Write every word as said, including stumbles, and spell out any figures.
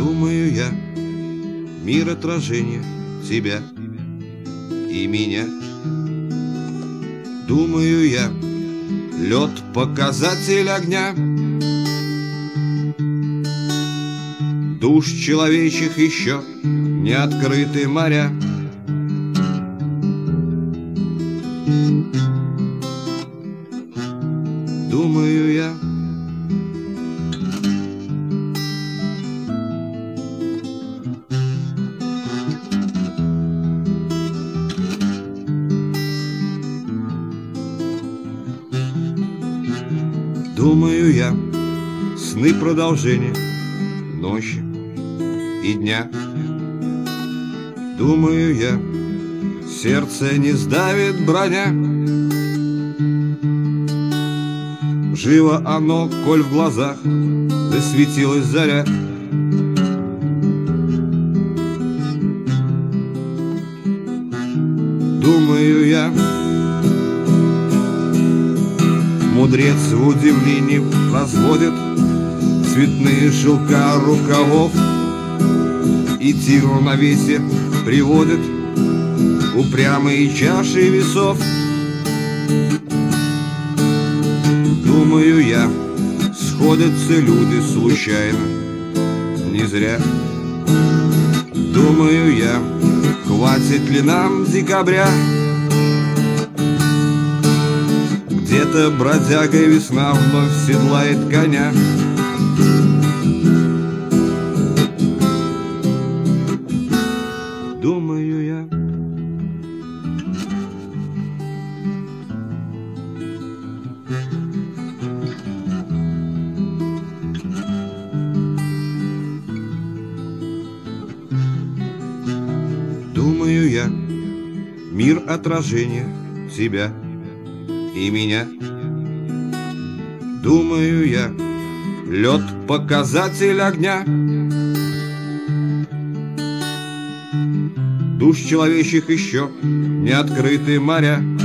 Думаю я, мир отражение тебя и меня. Думаю я, лед показатель огня. Душ человечьих еще не открыты моря. Думаю я, думаю я, сны продолжения ночи и дня. Думаю я, сердце не сдавит броня. Живо оно, коль в глазах засветилась заря. Думаю я, мудрец в удивлении разводит цветные шелка рукавов и тиру на весе приводит упрямые чаши весов. Думаю я, сходятся люди случайно, не зря. Думаю я, хватит ли нам декабря? Где-то бродяга весна вновь седлает коня. Думаю я, думаю я, мир отражение тебя и меня. Думаю я, лед показатель огня. Душ человечьих еще не открыты моря.